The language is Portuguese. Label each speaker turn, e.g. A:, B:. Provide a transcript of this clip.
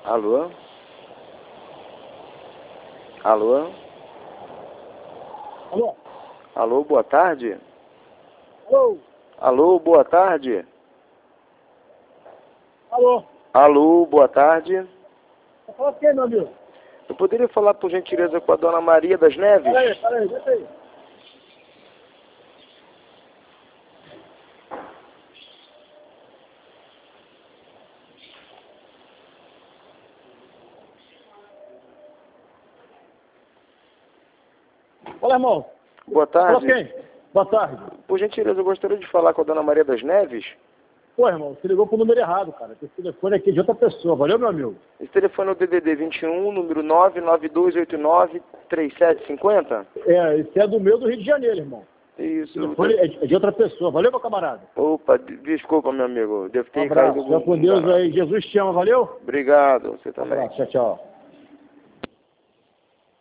A: Alô? Alô?
B: Alô?
A: Alô, boa tarde?
B: Alô?
A: Alô, boa tarde?
B: Alô?
A: Alô, boa tarde?
B: Tá falando quem, meu amigo?
A: Eu poderia falar, por gentileza, com a dona Maria das Neves?
B: Peraí, deixa aí. Olá, irmão.
A: Boa
B: Falou
A: tarde.
B: quem? Boa tarde.
A: Por gentileza, eu gostaria de falar com a dona Maria das Neves.
B: Pô, irmão, você ligou pro número errado, cara. Esse telefone aqui é de outra pessoa. Valeu, meu amigo?
A: Esse telefone é o DDD 21, número 992893750?
B: Esse é do meu do Rio de Janeiro, irmão. O
A: Isso.
B: telefone é de outra pessoa. Valeu, meu camarada?
A: Opa, desculpa, meu amigo. Devo
B: Um
A: ter
B: abraço.
A: caído
B: Fica com Deus aí. Jesus te ama. Valeu?
A: Obrigado, você
B: Um
A: também.
B: abraço. Tchau, tchau.